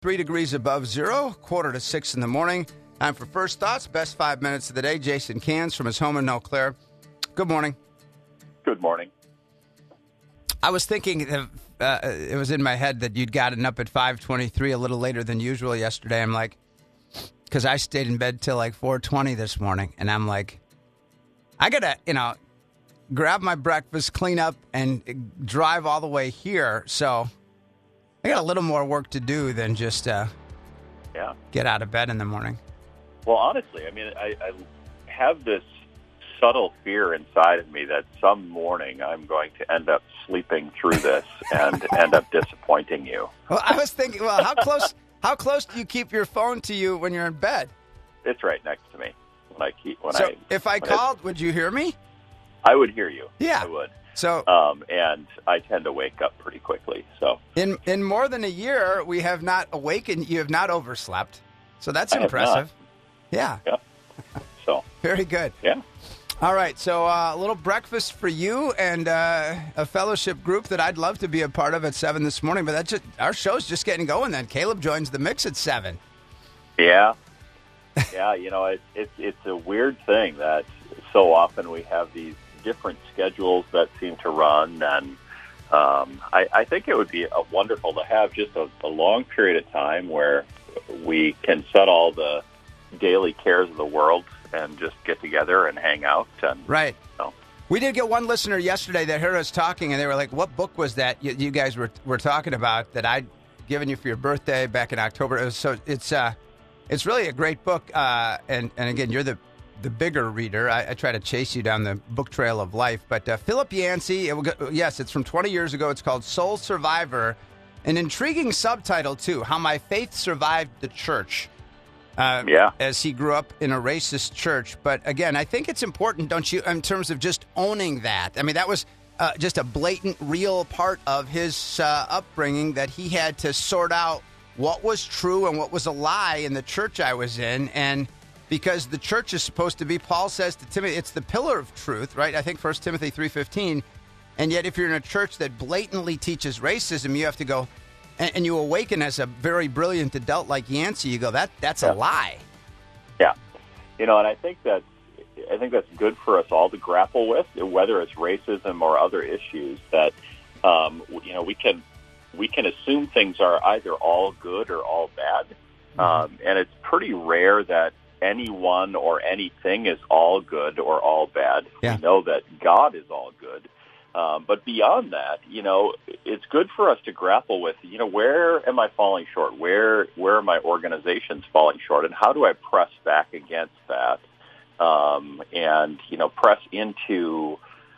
3 degrees above zero, 5:45 in the morning. Time for First Thoughts, best 5 minutes of the day. Jason Cans from his home in Eau Claire. Good morning. Good morning. I was thinking, it was in my head that you'd gotten up at 5:23, a little later than usual yesterday. I'm like, because I stayed in bed till like 4:20 this morning, and I'm like, I gotta, grab my breakfast, clean up, and drive all the way here. So I got a little more work to do than just get out of bed in the morning. Well, honestly, I mean, I have this subtle fear inside of me that some morning I'm going to end up sleeping through this and end up disappointing you. Well, I was thinking, how close do you keep your phone to you when you're in bed? It's right next to me. If I called, would you hear me? I would hear you. Yeah, I would. So, and I tend to wake up pretty quickly. So, in more than a year, we have not awakened. You have not overslept. So that's impressive. Yeah. So very good. Yeah. All right. So a little breakfast for you and a fellowship group that I'd love to be a part of at 7 this morning. But our show's just getting going. Then Caleb joins the mix at 7. Yeah. Yeah. It's a weird thing that so often we have these different schedules that seem to run, and I think it would be wonderful to have just a long period of time where we can set all the daily cares of the world and just get together and hang out. And, right. We did get one listener yesterday that heard us talking, and they were like, what book was that you guys were talking about that I'd given you for your birthday back in October? It's really a great book, and again, you're the bigger reader. I try to chase you down the book trail of life. But Philip Yancey, yes, it's from 20 years ago. It's called Soul Survivor. An intriguing subtitle, too, How My Faith Survived the Church. As he grew up in a racist church. But again, I think it's important, don't you, in terms of just owning that. I mean, that was just a blatant, real part of his upbringing, that he had to sort out what was true and what was a lie in the church I was in. And because the church is supposed to be, Paul says to Timothy, it's the pillar of truth, right? I think 1 Timothy 3:15. And yet if you're in a church that blatantly teaches racism, you have to go, and you awaken as a very brilliant adult like Yancey, you go, that's a lie. Yeah. And I think that's good for us all to grapple with, whether it's racism or other issues, that, we can assume things are either all good or all bad. And it's pretty rare that anyone or anything is all good or all bad. Yeah. We know that God is all good. But beyond that, it's good for us to grapple with, where am I falling short? Where are my organizations falling short? And how do I press back against that? And press into,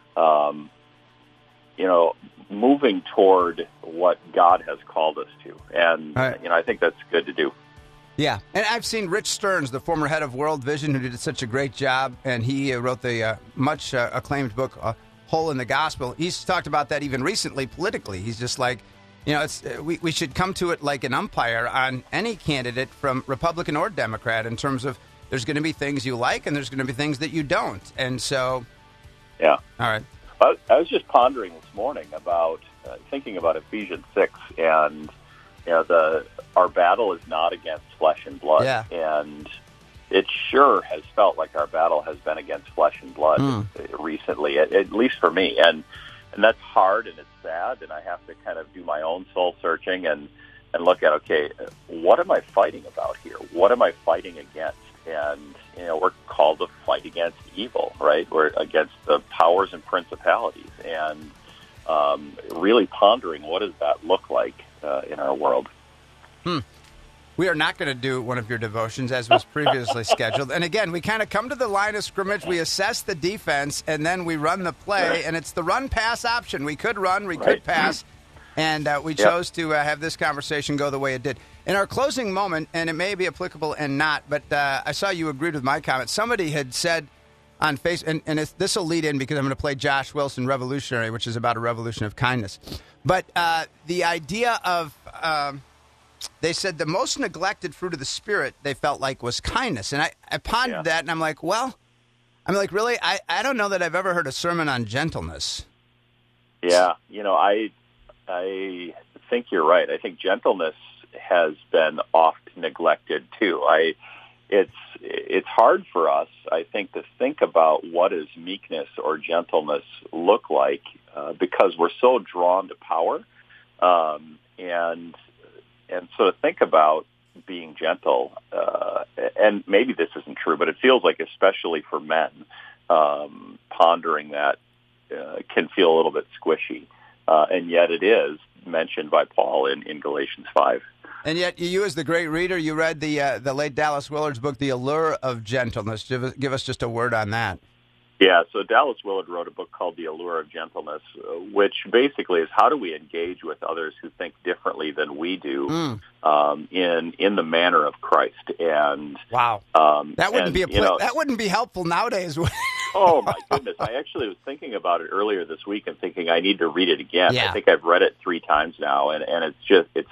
moving toward what God has called us to. And, right. I think that's good to do. Yeah, and I've seen Rich Stearns, the former head of World Vision, who did such a great job, and he wrote the much acclaimed book, Hole in the Gospel. He's talked about that even recently politically. He's just like, we should come to it like an umpire on any candidate from Republican or Democrat, in terms of there's going to be things you like and there's going to be things that you don't. And so... Yeah. All right. I was just pondering this morning about, thinking about Ephesians 6, and, our battle is not against flesh and blood. Yeah. And it sure has felt like our battle has been against flesh and blood recently, at least for me. And that's hard and it's sad, and I have to kind of do my own soul searching and look at, okay, what am I fighting about here? What am I fighting against? And, we're called to fight against evil, right? We're against the powers and principalities, and really pondering what does that look like in our world. We are not going to do one of your devotions as was previously scheduled. And again, we kind of come to the line of scrimmage, we assess the defense, and then we run the play, and it's the run-pass option. We could run, we could pass, and we chose to have this conversation go the way it did. In our closing moment, and it may be applicable and not, but I saw you agreed with my comment. Somebody had said on Facebook, and this will lead in because I'm going to play Josh Wilson, Revolutionary, which is about a revolution of kindness. But the idea of... they said the most neglected fruit of the Spirit they felt like was kindness. And I pondered that, and I'm like, really? I don't know that I've ever heard a sermon on gentleness. Yeah, I think you're right. I think gentleness has been oft neglected too. It's hard for us, I think, to think about what does meekness or gentleness look like because we're so drawn to power, and so to think about being gentle, and maybe this isn't true, but it feels like especially for men, pondering that can feel a little bit squishy, and yet it is mentioned by Paul in Galatians 5. And yet, you as the great reader, you read the late Dallas Willard's book, The Allure of Gentleness. Give us just a word on that. Yeah, so Dallas Willard wrote a book called The Allure of Gentleness, which basically is how do we engage with others who think differently than we do in the manner of Christ. And wow, that wouldn't that wouldn't be helpful nowadays. Oh my goodness! I actually was thinking about it earlier this week and thinking I need to read it again. Yeah. I think I've read it 3 times now, and it's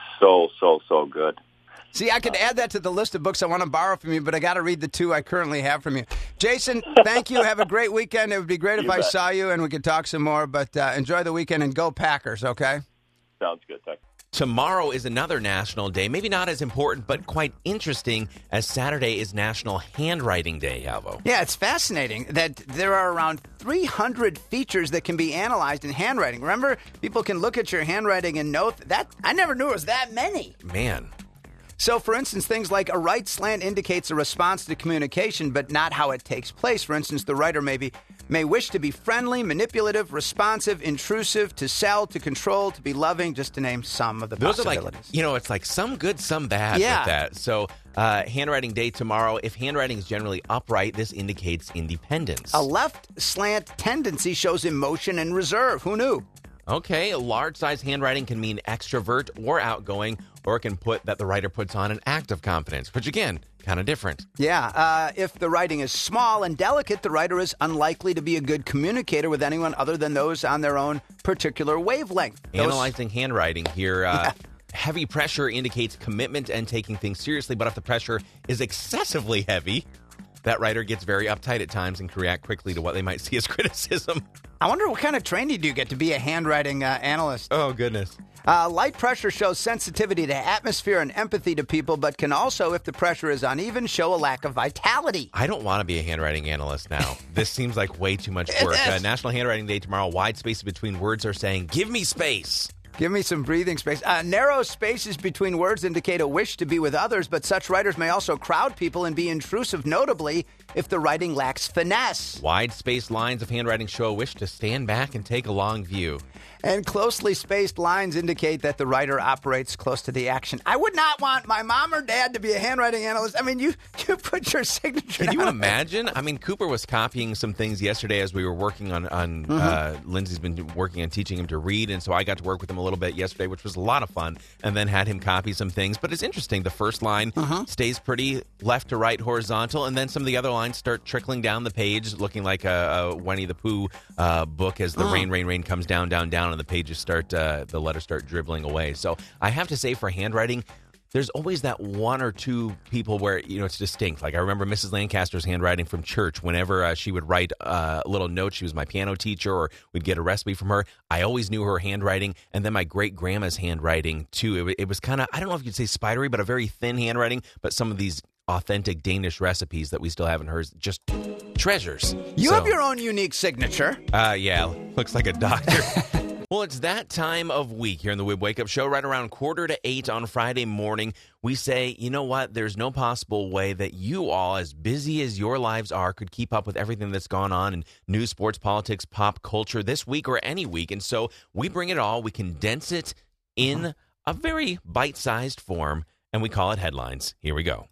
so good. See, I could add that to the list of books I want to borrow from you, but I got to read the 2 I currently have from you. Jason, thank you. Have a great weekend. It would be great if I saw you and we could talk some more, but enjoy the weekend and go Packers, okay? Sounds good. Thanks. Tomorrow is another national day, maybe not as important, but quite interesting, as Saturday is National Handwriting Day, Alvo. Yeah, it's fascinating that there are around 300 features that can be analyzed in handwriting. Remember, people can look at your handwriting and note that. I never knew it was that many. Man. So, for instance, things like a right slant indicates a response to communication, but not how it takes place. For instance, the writer may wish to be friendly, manipulative, responsive, intrusive, to sell, to control, to be loving, just to name some of the possibilities. Those are it's like some good, some bad with that. So, handwriting day tomorrow. If handwriting is generally upright, this indicates independence. A left slant tendency shows emotion and reserve. Who knew? Okay, a large-size handwriting can mean extrovert or outgoing, or it can put that the writer puts on an act of confidence, which, again, kind of different. Yeah, if the writing is small and delicate, the writer is unlikely to be a good communicator with anyone other than those on their own particular wavelength. Analyzing handwriting here, heavy pressure indicates commitment and taking things seriously, but if the pressure is excessively heavy, that writer gets very uptight at times and can react quickly to what they might see as criticism. I wonder what kind of training do you get to be a handwriting analyst? Oh, goodness. Light pressure shows sensitivity to atmosphere and empathy to people, but can also, if the pressure is uneven, show a lack of vitality. I don't want to be a handwriting analyst now. This seems like way too much work. National Handwriting Day tomorrow. Wide spaces between words are saying, give me space. Give me some breathing space. Narrow spaces between words indicate a wish to be with others, but such writers may also crowd people and be intrusive, notably if the writing lacks finesse. Wide spaced lines of handwriting show a wish to stand back and take a long view. And closely spaced lines indicate that the writer operates close to the action. I would not want my mom or dad to be a handwriting analyst. I mean, you put your signature Can you on imagine? I mean, Cooper was copying some things yesterday as we were working on Lindsay's been working on teaching him to read, and so I got to work with him a little bit yesterday, which was a lot of fun, and then had him copy some things. But it's interesting. The first line stays pretty left to right horizontal, and then some of the other lines start trickling down the page, looking like a Winnie the Pooh book as the rain comes down, and the pages start, the letters start dribbling away. So I have to say, for handwriting, there's always that one or two people where, it's distinct. Like I remember Mrs. Lancaster's handwriting from church. Whenever she would write a little note, she was my piano teacher, or we'd get a recipe from her. I always knew her handwriting. And then my great-grandma's handwriting, too. It was kind of, I don't know if you'd say spidery, but a very thin handwriting. But some of these authentic Danish recipes that we still have in hers, just treasures. You have your own unique signature. Yeah, looks like a doctor. Well, it's that time of week here in the WIB Wake Up Show. Right around 7:45 on Friday morning, we say, you know what? There's no possible way that you all, as busy as your lives are, could keep up with everything that's gone on in news, sports, politics, pop culture this week or any week. And so we bring it all. We condense it in a very bite-sized form, and we call it Headlines. Here we go.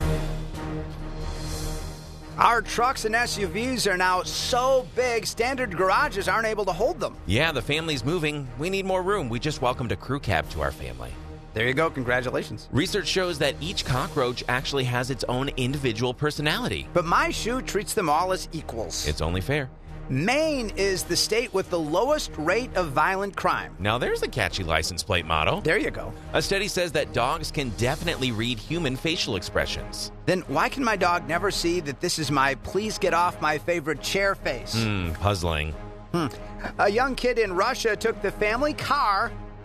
Our trucks and SUVs are now so big, standard garages aren't able to hold them. Yeah, the family's moving. We need more room. We just welcomed a crew cab to our family. There you go. Congratulations. Research shows that each cockroach actually has its own individual personality. But my shoe treats them all as equals. It's only fair. Maine is the state with the lowest rate of violent crime. Now there's a catchy license plate motto. There you go. A study says that dogs can definitely read human facial expressions. Then why can my dog never see that this is my please get off my favorite chair face? Puzzling. A young kid in Russia took the family car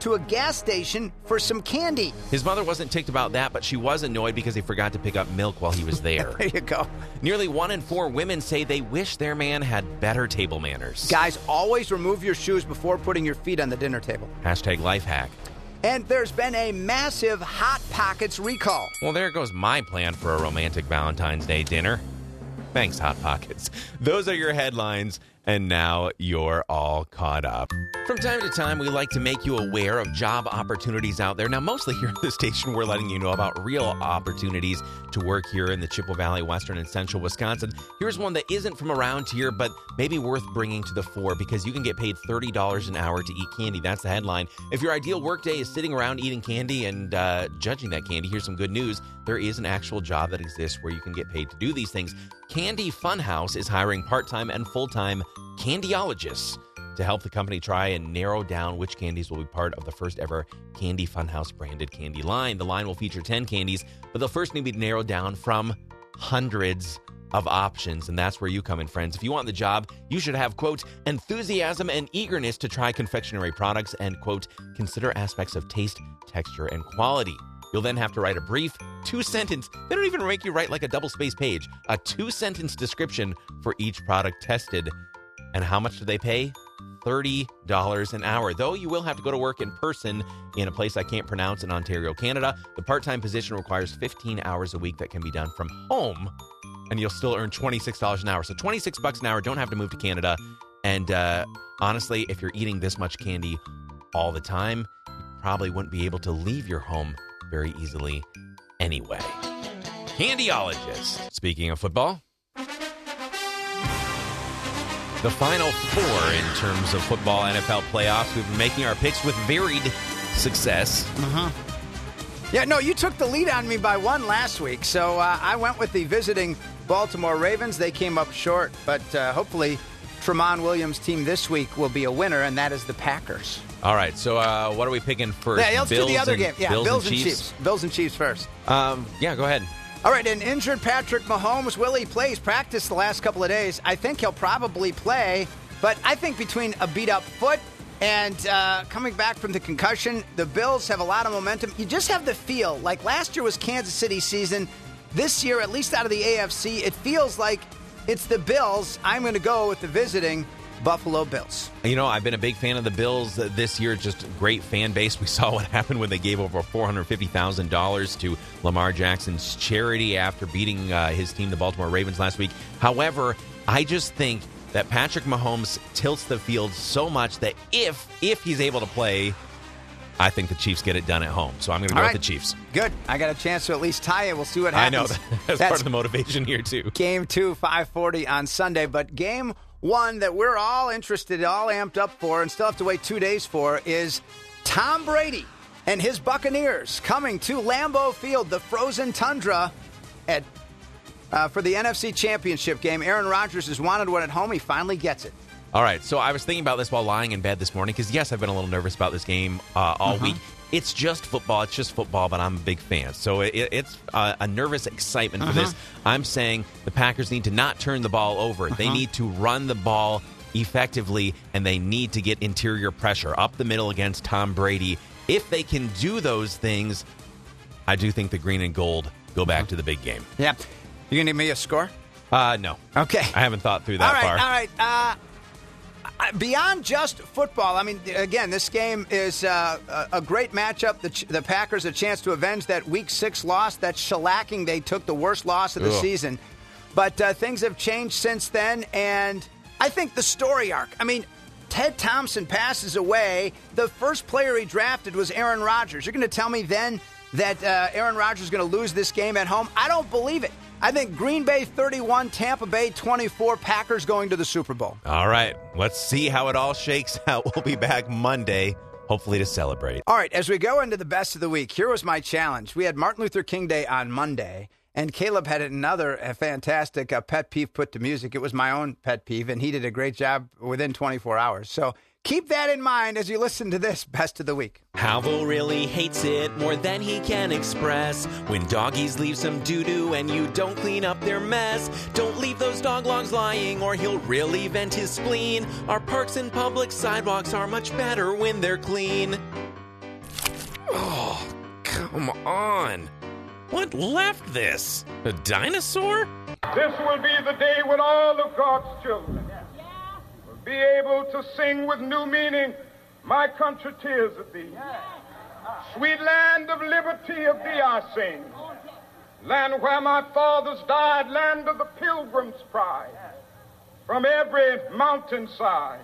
to a gas station for some candy. His mother wasn't ticked about that, but she was annoyed because he forgot to pick up milk while he was there. There you go. Nearly 1 in 4 women say they wish their man had better table manners. Guys, always remove your shoes before putting your feet on the dinner table. Hashtag life hack. And there's been a massive Hot Pockets recall. Well, there goes my plan for a romantic Valentine's Day dinner. Thanks, Hot Pockets. Those are your headlines, and now you're all caught up. From time to time, we like to make you aware of job opportunities out there. Now, mostly here at the station, we're letting you know about real opportunities to work here in the Chippewa Valley, Western and Central Wisconsin. Here's one that isn't from around here, but maybe worth bringing to the fore because you can get paid $30 an hour to eat candy. That's the headline. If your ideal workday is sitting around eating candy and judging that candy, here's some good news. There is an actual job that exists where you can get paid to do these things. Candy Funhouse is hiring part-time and full-time candyologists to help the company try and narrow down which candies will be part of the first ever Candy Funhouse branded candy line. The line will feature 10 candies, but they'll first need to be narrowed down from hundreds of options, and that's where you come in, friends. If you want the job, you should have, quote, enthusiasm and eagerness to try confectionery products and, quote, consider aspects of taste, texture, and quality. You'll then have to write a brief 2-sentence, they don't even make you write like a double-space page, a 2-sentence description for each product tested. And how much do they pay? $30 an hour. Though you will have to go to work in person in a place I can't pronounce in Ontario, Canada. The part-time position requires 15 hours a week that can be done from home, and you'll still earn $26 an hour. So $26 an hour, don't have to move to Canada. And honestly, if you're eating this much candy all the time, you probably wouldn't be able to leave your home very easily anyway. Candyologist. Speaking of football, the Final Four in terms of football NFL playoffs. We've been making our picks with varied success. Yeah, no, you took the lead on me by 1 last week, so I went with the visiting Baltimore Ravens. They came up short, but hopefully Tramon Williams' team this week will be a winner, and that is the Packers. All right, so what are we picking first? Yeah, let's do the other game. Yeah, Bills and Chiefs. Bills and Chiefs first. Yeah, go ahead. All right, an injured Patrick Mahomes. Will he play? He's practiced the last couple of days. I think he'll probably play, but I think between a beat-up foot and coming back from the concussion, the Bills have a lot of momentum. You just have the feel, like last year was Kansas City's season. This year, at least out of the AFC, it feels like it's the Bills. I'm going to go with the visiting Buffalo Bills. You know, I've been a big fan of the Bills this year. Just a great fan base. We saw what happened when they gave over $450,000 to Lamar Jackson's charity after beating his team, the Baltimore Ravens, last week. However, I just think that Patrick Mahomes tilts the field so much that if he's able to play, I think the Chiefs get it done at home. So I'm going to go with the Chiefs. Good. I got a chance to at least tie it. We'll see what happens. I know. That's part of the motivation here, too. Game 2, 5:40 on Sunday. But game 1 that we're all interested, all amped up for, and still have to wait 2 days for, is Tom Brady and his Buccaneers coming to Lambeau Field, the frozen tundra, for the NFC Championship game. Aaron Rodgers has wanted one at home. He finally gets it. All right, so I was thinking about this while lying in bed this morning because, yes, I've been a little nervous about this game all week. It's just football. It's just football, but I'm a big fan. So it's a nervous excitement for this. I'm saying the Packers need to not turn the ball over. They need to run the ball effectively, and they need to get interior pressure up the middle against Tom Brady. If they can do those things, I do think the green and gold go back to the big game. Yeah. You going to give me a score? No. Okay. I haven't thought through that far. All right. Beyond just football, I mean, again, this game is a great matchup. The Packers a chance to avenge that Week 6 loss, that shellacking they took, the worst loss of the season. But things have changed since then, and I think the story arc. I mean, Ted Thompson passes away. The first player he drafted was Aaron Rodgers. You're going to tell me then that Aaron Rodgers is going to lose this game at home? I don't believe it. I think Green Bay 31, Tampa Bay 24, Packers going to the Super Bowl. All right. Let's see how it all shakes out. We'll be back Monday, hopefully to celebrate. All right. As we go into the best of the week, here was my challenge. We had Martin Luther King Day on Monday, and Caleb had another fantastic pet peeve put to music. It was my own pet peeve, and he did a great job within 24 hours. So keep that in mind as you listen to this Best of the Week. Halville really hates it more than he can express. When doggies leave some doo-doo and you don't clean up their mess. Don't leave those dog logs lying or he'll really vent his spleen. Our parks and public sidewalks are much better when they're clean. Come on. What left this? A dinosaur? This will be the day when all of God's children will be able to sing with new meaning, my country, 'tis of thee. Sweet land of liberty, of thee I sing. Land where my fathers died, land of the pilgrim's pride. From every mountainside,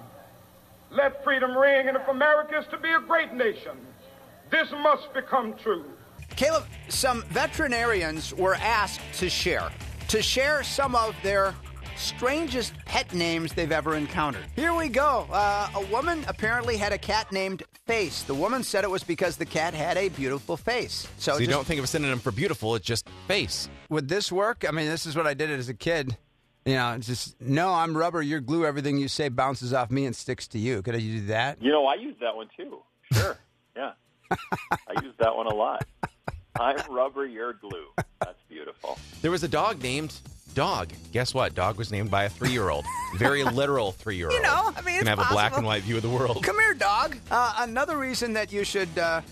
let freedom ring. And if America is to be a great nation, this must become true. Caleb, some veterinarians were asked to share some of their strangest pet names they've ever encountered. Here we go. A woman apparently had a cat named Face. The woman said it was because the cat had a beautiful face. So you don't think of a synonym for beautiful, it's just face. Would this work? I mean, this is what I did as a kid. You know, it's just, no, I'm rubber, you're glue, everything you say bounces off me and sticks to you. Could I do that? You know, I use that one too. Sure, yeah. I use that one a lot. I'm rubber, you're glue. That's beautiful. There was a dog named Dog. Guess what? Dog was named by a 3-year-old. Very literal 3-year-old. You know, I mean, it's can have possible. a black and white view of the world. Come here, dog. Another reason that you should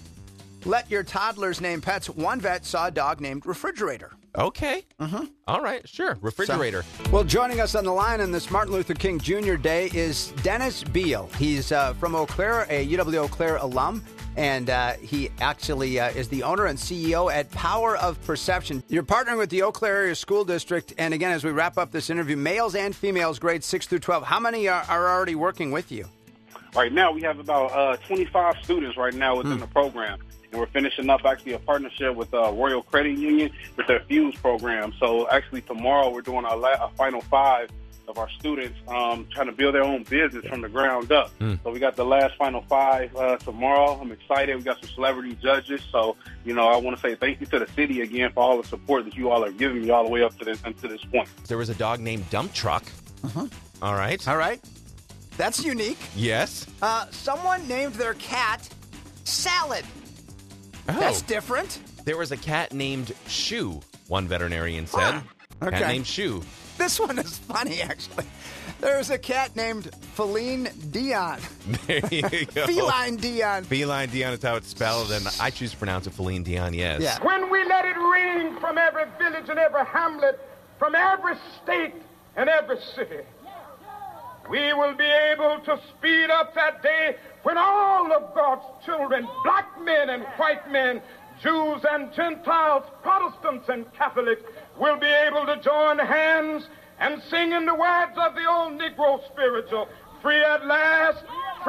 let your toddlers name pets, one vet saw a dog named Refrigerator. Okay. All right, sure. Refrigerator. Well, joining us on the line on this Martin Luther King Jr. Day is Dennis Beal. He's from Eau Claire, a UW Eau Claire alum, and he actually is the owner and CEO at Power of Perception. You're partnering with the Eau Claire Area School District, and again, as we wrap up this interview, males and females, grades 6 through 12. How many are already working with you? Right now, we have about 25 students right now within the program. And we're finishing up actually a partnership with Royal Credit Union with their Fuse program. So actually tomorrow we're doing our final 5 of our students trying to build their own business from the ground up. So we got the last final 5 tomorrow. I'm excited. We got some celebrity judges. So, you know, I want to say thank you to the city again for all the support that you all are giving me all the way up to this point. There was a dog named Dump Truck. All right. All right. That's unique. Yes. Someone named their cat Salad. Oh. That's different. There was a cat named Shoe, one veterinarian said. Okay. Cat named Shoe. This one is funny, actually. There's a cat named Feline Dion. There you go. Feline Dion. Feline Dion is how it's spelled, and I choose to pronounce it Feline Dion, yes. Yeah. When we let it ring from every village and every hamlet, from every state and every city, we will be able to speed up that day when all of God's children, black men and white men, Jews and Gentiles, Protestants and Catholics, will be able to join hands and sing in the words of the old Negro spiritual, free at last,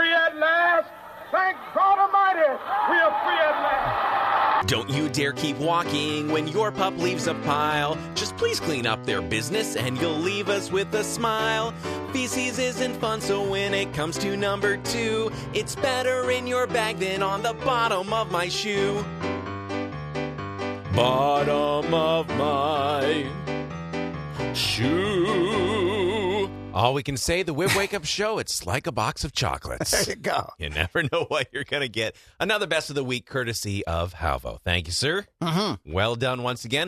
thank God Almighty, we are free at last. Don't you dare keep walking when your pup leaves a pile. Just please clean up their business and you'll leave us with a smile. Feces isn't fun, so when it comes to number 2, it's better in your bag than on the bottom of my shoe. Bottom of my shoe. All we can say, the Wib Wake Up Show, it's like a box of chocolates. There you go. You never know what you're going to get. Another Best of the Week courtesy of Halvo. Thank you, sir. Well done once again.